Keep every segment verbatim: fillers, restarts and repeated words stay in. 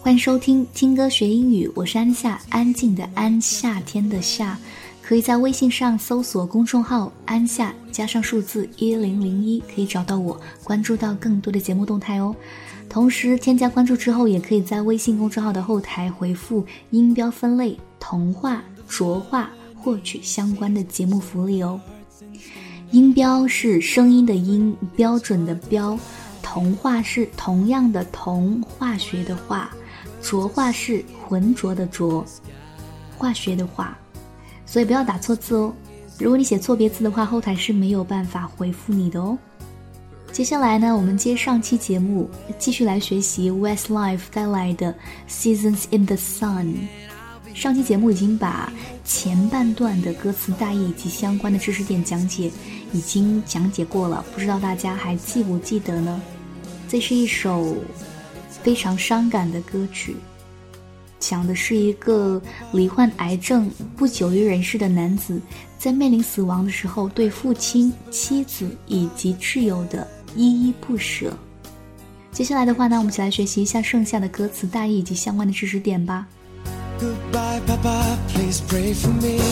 欢迎收听听歌学英语，我是安夏，安静的安，夏天的夏。可以在微信上搜索公众号安夏加上数字一零零一，可以找到我，关注到更多的节目动态哦。同时添加关注之后，也可以在微信公众号的后台回复音标分类童话浊化，获取相关的节目福利哦。音标是声音的音，标准的标，童话是同样的同，化学的化，浊化是浑浊的浊，化学的化，所以不要打错字哦。如果你写错别字的话，后台是没有办法回复你的哦。接下来呢，我们接上期节目，继续来学习 Westlife 带来的 Seasons in the Sun。 上期节目已经把前半段的歌词大意以及相关的知识点讲解已经讲解过了，不知道大家还记不记得呢？这是一首非常伤感的歌曲，讲的是一个罹患癌症不久于人世的男子，在面临死亡的时候对父亲、妻子以及挚友的依依不舍。接下来的话呢，我们一起来学习一下剩下的歌词大意以及相关的知识点吧。 Goodbye, Papa, please pray for me.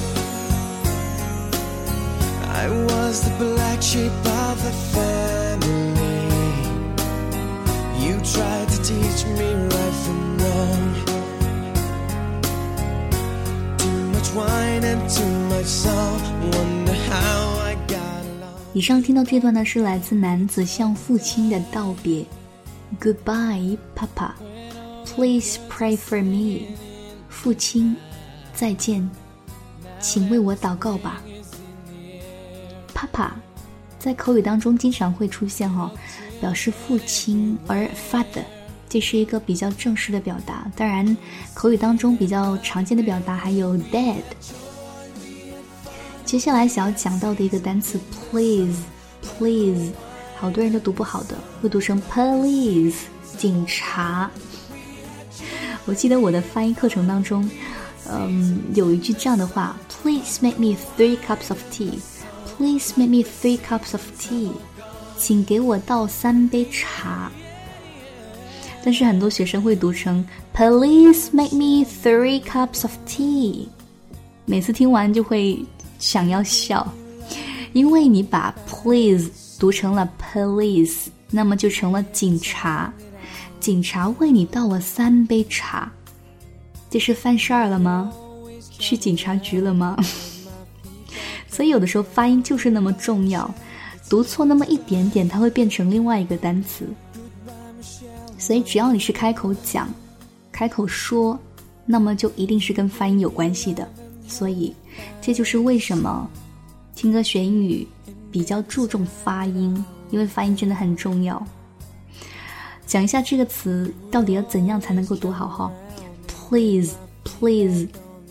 I was the black sheep of the family. You tried to teach me right from wrong. Too much wine and too much salt. Wonder how I got along. 以上听到这段呢，是来自男子向父亲的道别。 Goodbye, Papa, please pray for me. 父亲，再见，请为我祷告吧。 Papa 在口语当中经常会出现哦，表示父亲，而 father 这是一个比较正式的表达。当然口语当中比较常见的表达还有 dad。 接下来想要讲到的一个单词 please please 好多人都读不好的，会读成 police 警察。我记得我的翻译课程当中嗯，有一句这样的话， Please make me three cups of tea Please make me three cups of tea 请给我倒三杯茶。但是很多学生会读成 Please make me three cups of tea 每次听完就会想要笑，因为你把 please 读成了 police， 那么就成了警察，警察为你倒了三杯茶。这是犯事儿了吗？去警察局了吗？所以有的时候发音就是那么重要，读错那么一点点，它会变成另外一个单词。所以只要你是开口讲、开口说，那么就一定是跟发音有关系的。所以这就是为什么听歌学英语比较注重发音，因为发音真的很重要。讲一下这个词到底要怎样才能够读好哈。Please please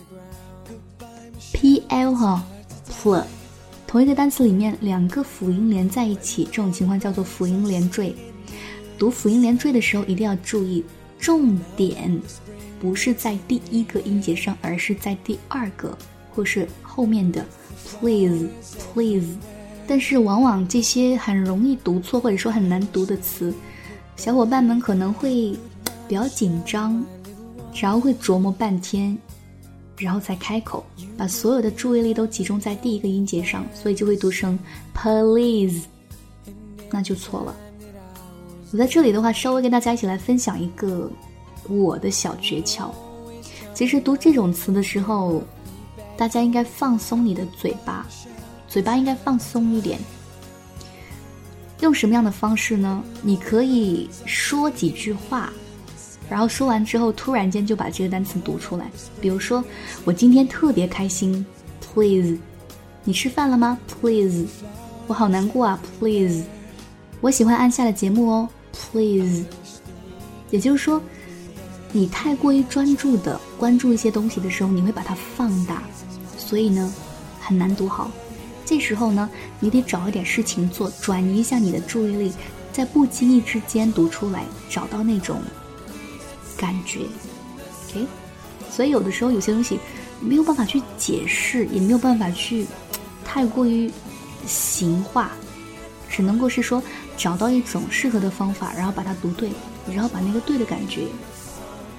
P L 哈 pl 同一个单词里面两个辅音连在一起，这种情况叫做辅音连缀。读辅音连缀的时候一定要注意，重点不是在第一个音节上，而是在第二个或是后面的 please please。 但是往往这些很容易读错或者说很难读的词，小伙伴们可能会比较紧张，然后会琢磨半天，然后才开口，把所有的注意力都集中在第一个音节上，所以就会读成 please， 那就错了。我在这里的话稍微跟大家一起来分享一个我的小诀窍。其实读这种词的时候，大家应该放松你的嘴巴，嘴巴应该放松一点。用什么样的方式呢？你可以说几句话，然后说完之后突然间就把这个单词读出来。比如说，我今天特别开心 Please。 你吃饭了吗 Please。 我好难过啊 Please。 我喜欢安夏的节目哦 Please。 也就是说，你太过于专注的关注一些东西的时候，你会把它放大，所以呢很难读好。这时候呢，你得找一点事情做，转移一下你的注意力，在不经意之间读出来，找到那种感觉 OK。 所以有的时候有些东西没有办法去解释，也没有办法去太过于形化，只能够是说找到一种适合的方法，然后把它读对，然后把那个对的感觉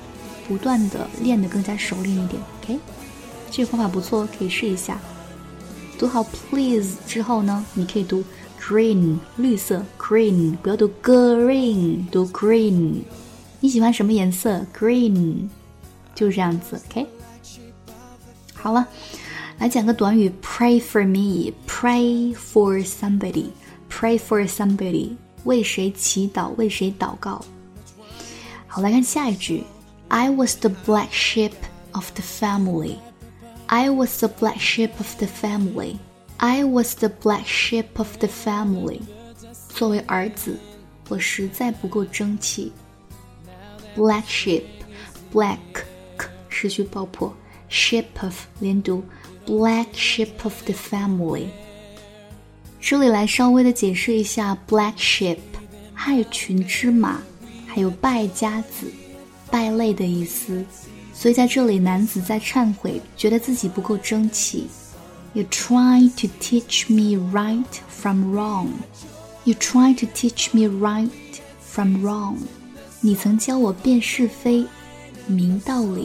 不断的练得更加熟练一点 OK， 这个方法不错，可以试一下。读好 please 之后呢，你可以读 green 绿色 green， 不要读 green， 读 green。 你喜欢什么颜色 green， 就是这样子 OK。 好了，来讲个短语 pray for me， pray for somebody， pray for somebody， 为谁祈祷，为谁祷告。好，来看下一句 I was the black sheep of the family， I was the black sheep of the family， I was the black sheep of the family。 作为儿子，我实在不够争气。 black sheep， black 失去爆破， sheep of 连读， black sheep of the family。 这里来稍微的解释一下 black sheep， 害群之马，还有败家子，败类的意思。所以在这里男子在忏悔，觉得自己不够争气。 You try to teach me right from wrong， You try to teach me right from wrong， 你曾教我辨是非，明道理。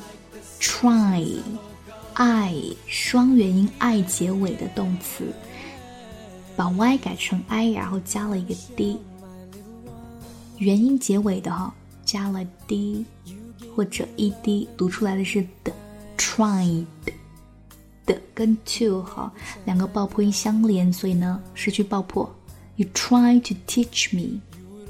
Try I 双元音 I 结尾的动词，把 Y 改成 I， 然后加了一个 D， 元音结尾的哈，加了 D 或者 ed， 读出来的是的。 tried 的跟 to 哈两个爆破音相连，所以呢失去爆破。 You try to teach me，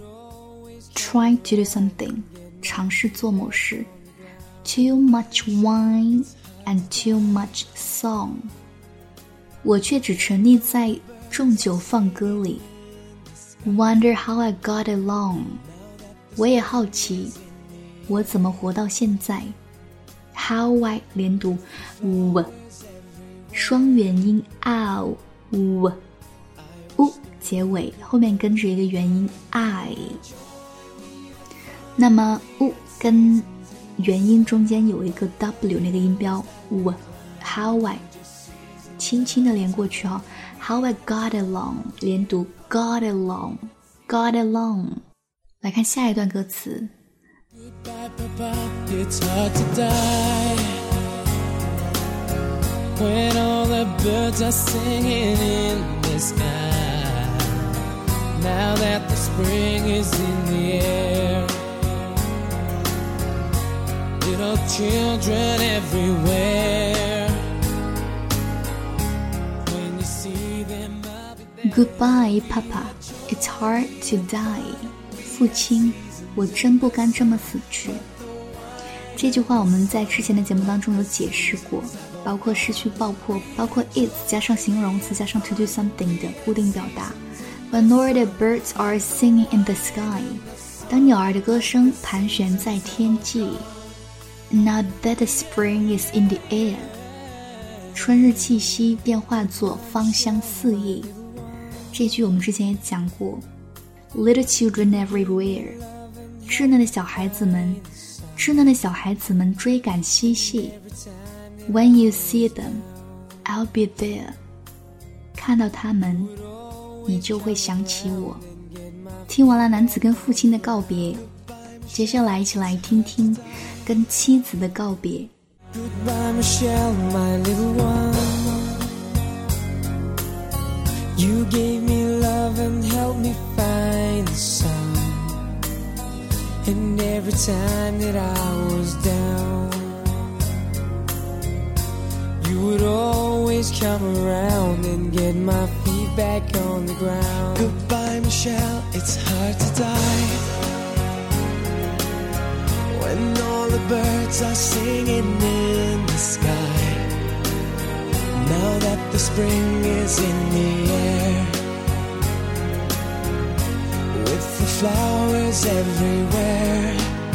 try to do something 尝试做某事。 Too much wine and too much song， 我却只沉溺在重酒放歌里。 Wonder how I got along， 我也好奇我怎么活到现在。 How I 连读 w 双元音 ow w u 结尾，后面跟着一个元音 I， 那么 u 跟元音中间有一个 W 那个音标 w How I 轻轻的连过去哈、哦、How I got along 连读 got along got along。 来看下一段歌词。 It's hard to die when all the birds are singing in the sky. Now that the spring is in the air, little children everywhere. When you see them, I'll be there. Goodbye, Papa. It's hard to die. 父亲，我真不甘这么死去。这句话我们在之前的节目当中有解释过，包括失去爆破，包括 is 加上形容词加上 to do something 的固定表达。When all the birds are singing in the sky， 当鸟儿的歌声盘旋在天际。Now that the spring is in the air， 春日气息变化作芳香四溢。这句我们之前也讲过。Little children everywhere， 稚嫩的小孩子们，稚嫩的小孩子们追赶嬉戏。When you see them, I'll be there， 看到他们，你就会想起我。听完了男子跟父亲的告别，接下来一起来听听跟妻子的告别。 Goodbye, Michelle, my little one. You gave me love and helped me find the sun. And every time that I was down, you would always come around and get my feet back on the ground. Goodbye, Michelle, it's hard to die when all the birds are singing in the sky. Now that the spring is in the air, with the flowers everywhere,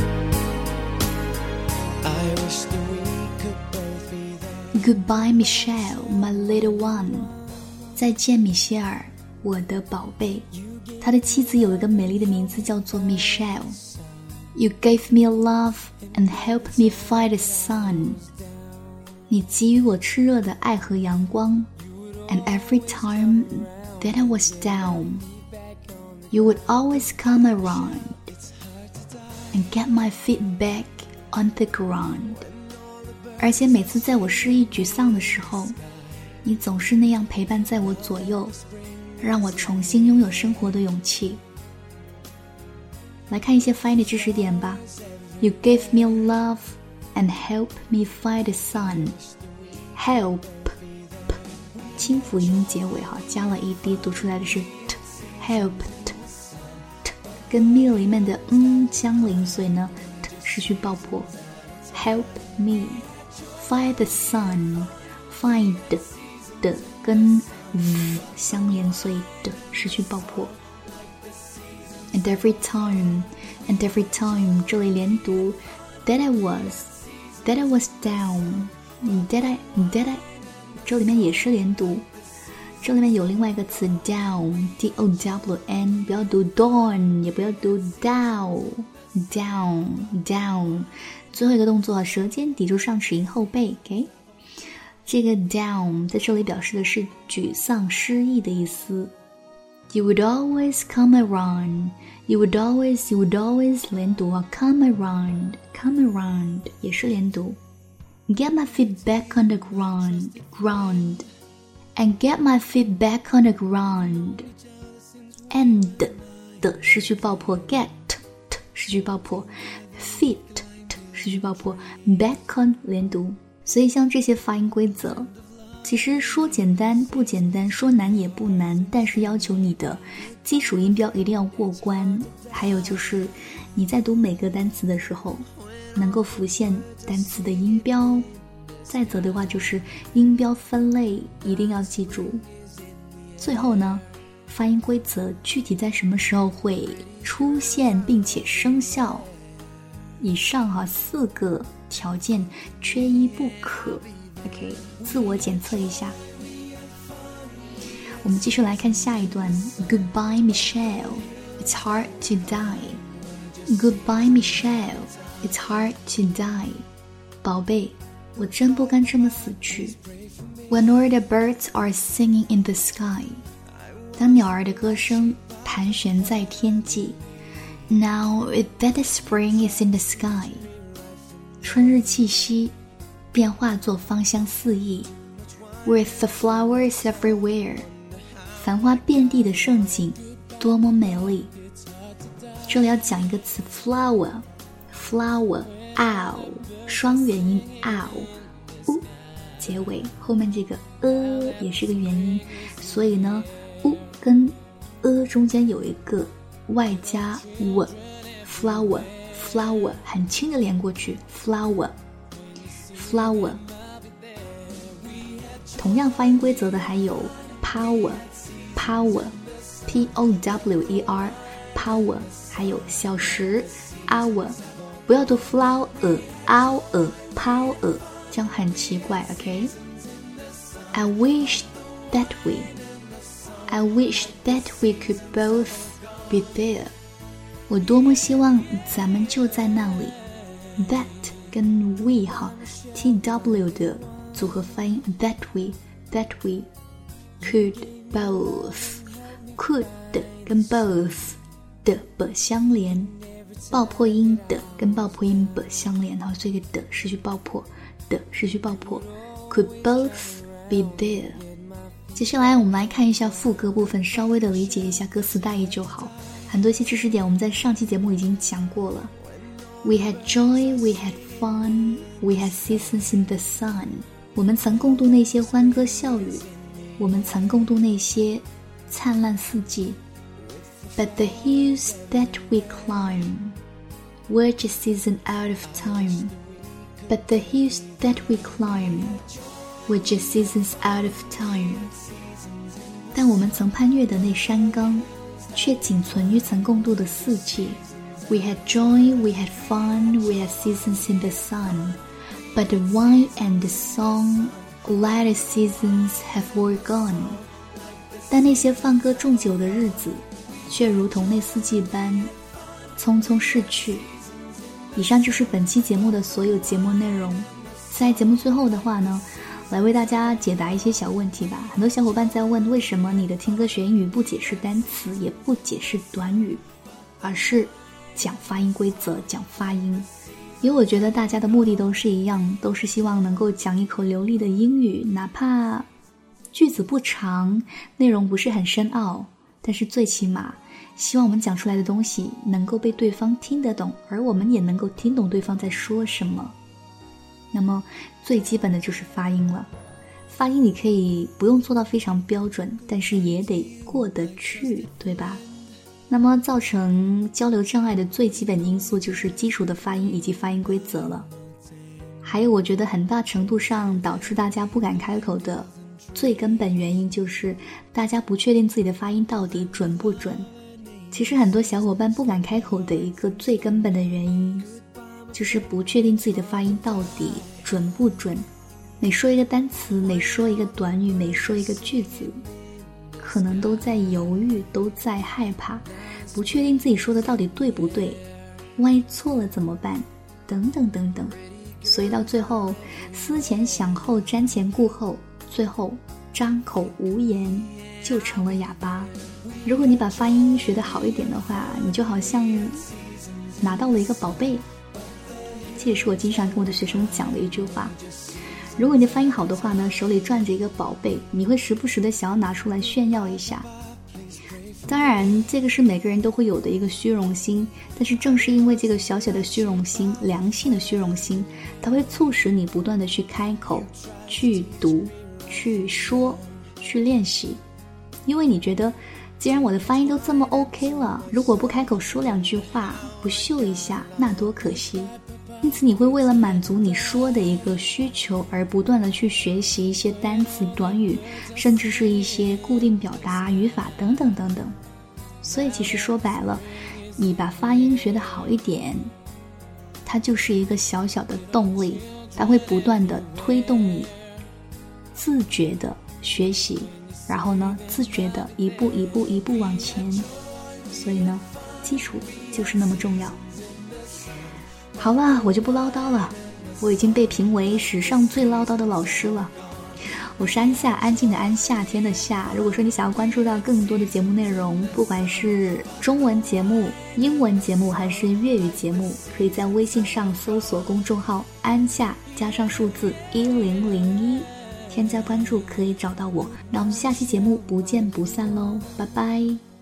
I wish that we could both be there. Goodbye, Michelle, my little one. 再见，米歇尔，我的宝贝。他的妻子有一个美丽的名字叫做 Michelle。You gave me love and helped me fight the sun. 你给予我炽热的爱和阳光 And every time that I was down, you would always come around and get my feet back on the ground。 而且每次在我失意沮丧的时候，你总是那样陪伴在我左右，让我重新拥有生活的勇气。来看一些发音的知识点吧。 You gave me love and help me find the sun。 Help p, 清辅音结尾哈，加了 ed 读出来的是 t。 Helped t 跟 me 里面的嗯相邻，所以呢 t 失去爆破。 Help me find the sun。 Find 的跟 v 相连，所以的失去爆破。 And every time and every time 这里连读 that I was that I was down that I that I 这里面也是连读，这里面有另外一个词 down D O W N， 不要读 dawn 也不要读 down down down。 最后一个动作舌尖抵住上齿龈后背 OK。 这个 down 在这里表示的是沮丧失意的意思。 You would always come around You would always You would always 连读啊 come around come around 也是连读。 Get my feet back on the ground ground And get my feet back on the ground And 的失去爆破 get t 失去爆破 feet t 失去爆破 back on 连读。所以像这些发音规则其实说简单不简单，说难也不难，但是要求你的基础音标一定要过关，还有就是你在读每个单词的时候能够浮现单词的音标，再则的话就是音标分类一定要记住。最后呢，发音规则具体在什么时候会出现并且生效，以上哈四个条件缺一不可。 OK， 自我检测一下。我们继续来看下一段。 Goodbye Michelle, it's hard to die. Goodbye Michelle, it's hard to die. 宝贝，我真不甘这么死去。 When all the birds are singing in the sky. 当鸟儿的歌声盘旋在天际。 Now that the spring is in the sky. 春日气息便化作芳香四溢。 With the flowers everywhere. 繁花遍地的盛景多么美丽。这里要讲一个词 flower flower ow 双元音 ow 呜结尾，后面这个呃也是个元音，所以呢呜跟呃中间有一个外加 w flower flower 很轻的连过去 flower flower。 同样发音规则的还有 power power P O W E R power， 还有小时 hour， 不要读 flower hour power， 这样很奇怪 OK。 I wish that we I wish that we could both be there。 我多么希望咱们就在那里。 That 跟 we 哈 T W 的组合发音 that we that we could both could 跟 both 的 b 相连，爆破音的跟爆破音 b 相连，然后这个的失去爆破，的失去爆破 could both be there。 接下来我们来看一下副歌部分，稍微的理解一下歌词大意就好。很多一些知识点我们在上期节目已经讲过了。 We had joy, we had fun, we had seasons in the sun。 我们曾共度那些欢歌笑语，我们曾共度那些灿烂四季。 But the hills that we climb were just seasons out of time. But the hills that we climb were just seasons out of time. 但我们曾攀越的那山岗，却仅存于曾共度的四季。 We had joy, we had fun, we had seasons in the sun. But the wine and the song, latter seasons have all gone. 但那些放歌纵酒的日子，却如同那四季般匆匆逝去。以上就是本期节目的所有节目内容。在节目最后的话呢，来为大家解答一些小问题吧。很多小伙伴在问，为什么你的听歌学英语不解释单词，也不解释短语，而是讲发音规则，讲发音。 因为我觉得大家的目的都是一样，都是希望能够讲一口流利的英语，哪怕句子不长，内容不是很深奥，但是最起码希望我们讲出来的东西能够被对方听得懂，而我们也能够听懂对方在说什么。那么最基本的就是发音了，发音你可以不用做到非常标准，但是也得过得去，对吧？那么造成交流障碍的最基本因素就是基础的发音以及发音规则了。还有我觉得很大程度上导致大家不敢开口的最根本原因就是大家不确定自己的发音到底准不准。其实很多小伙伴不敢开口的一个最根本的原因就是不确定自己的发音到底准不准。每说一个单词，每说一个短语，每说一个句子，可能都在犹豫，都在害怕，不确定自己说的到底对不对，万一错了怎么办，等等等等。所以到最后思前想后，瞻前顾后，最后张口无言，就成了哑巴。如果你把发音学得好一点的话，你就好像拿到了一个宝贝。这也是我经常跟我的学生讲的一句话，如果你的发音好的话呢，手里攥着一个宝贝，你会时不时的想要拿出来炫耀一下。当然这个是每个人都会有的一个虚荣心，但是正是因为这个小小的虚荣心，良性的虚荣心，它会促使你不断的去开口，去读，去说，去练习。因为你觉得既然我的发音都这么 OK 了，如果不开口说两句话，不秀一下，那多可惜。因此你会为了满足你说的一个需求而不断的去学习一些单词短语，甚至是一些固定表达语法等等等等。所以其实说白了，你把发音学得好一点，它就是一个小小的动力，它会不断的推动你自觉的学习，然后呢自觉的一步一步一步往前。所以呢基础就是那么重要。好了，我就不唠叨了，我已经被评为史上最唠叨的老师了。我是安夏，安静的安，夏天的夏。如果说你想要关注到更多的节目内容，不管是中文节目、英文节目还是粤语节目，可以在微信上搜索公众号安夏加上数字一零零一，添加关注可以找到我。那我们下期节目不见不散喽，拜拜。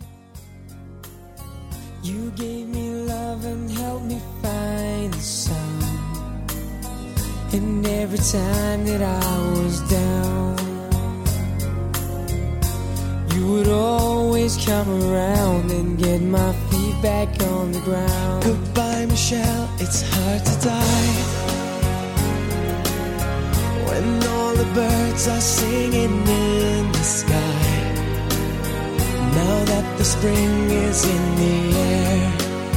You gave me love and helped me find the sun. And every time that I was down, you would always come around and get my feet back on the ground. Goodbye, Michelle, it's hard to die when all the birds are singing in the sky. Now that the spring is in the air,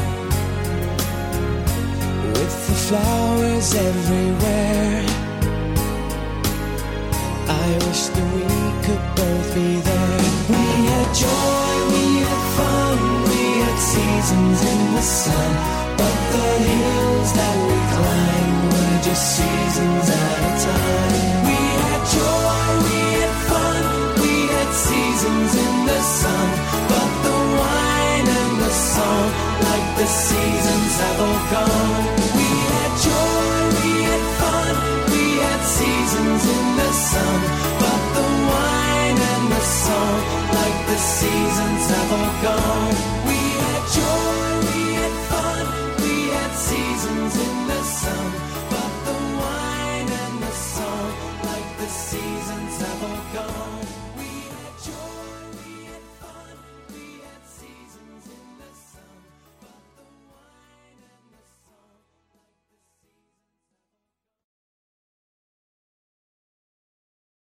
with the flowers everywhere, I wish that we could both be there. We had joy, we had fun, we had seasons in the sun, but the hills that we climbed were just seasons at a time. We had joy, we had fun, we had seasons in the sun, but the wine and the song, like the seasons have all gone. We had joy, we had fun, we had seasons in the sun, but the wine and the song, like the seasons have all gone. We had joy, we had fun, we had seasons in the sun, but the wine and the song, like the seasons have